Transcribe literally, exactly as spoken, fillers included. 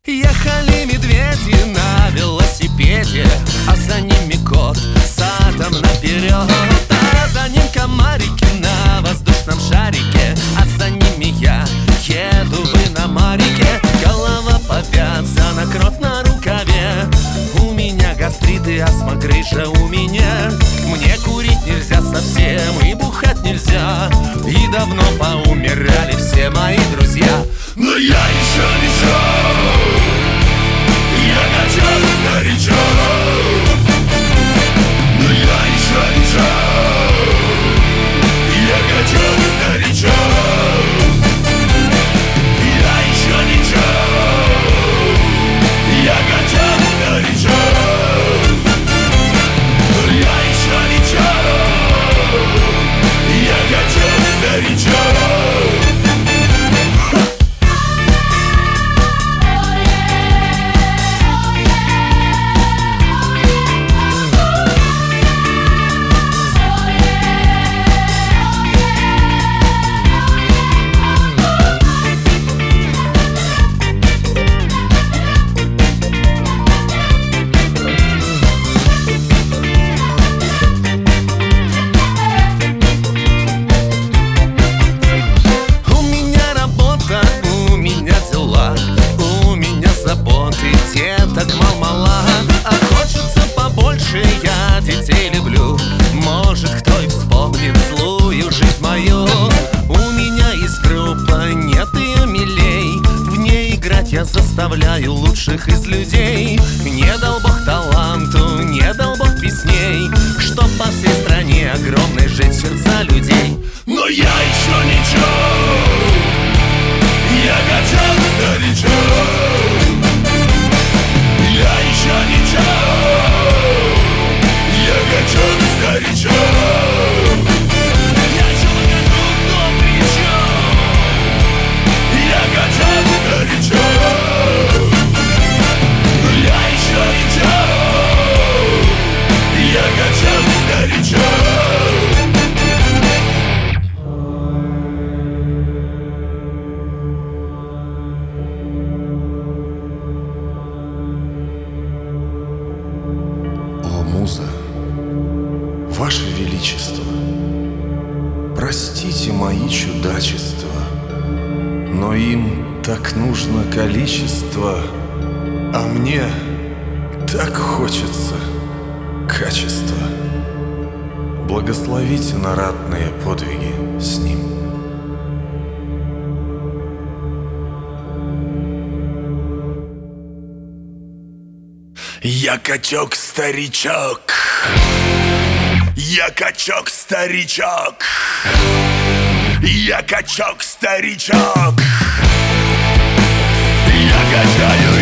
Ехали медведи на велосипеде, а за ними кот садом наперед. А за ним комарики на воздушном шарике, а за ними я еду в иномарике. Голова повязана, кровь на рукаве. У меня гастрит и астма, грыжа у меня. Мне курить нельзя совсем и бухать нельзя. И давно поумирали все мои друзья. Но я еще ничего, я качок старичок. Но я еще ничего, я качок старичок. Я еще ничего, я качок старичок. Но я еще ничего, я качок старичок. Деток мал-мала, а хочется побольше, я детей люблю. Может, кто и вспомнит злую жизнь мою. У меня есть группа, нет ее милей. В ней играть я заставляю лучших из людей. Не дал Бог таланту, не дал Бог песней, чтоб по всей стране огромной жить сердца людей. Но я еще ничего, я качок старичок. Я еще ничего, я качок старичок. Я человек, но при чем? Я качок старичок. Я еще ничего, я качок старичок. Муза, Ваше Величество, простите мои чудачества, но им так нужно количество, а мне так хочется качества. Благословите на ратные подвиги с ним. Я качок-старичок, я качок-старичок, я качок-старичок, я качаю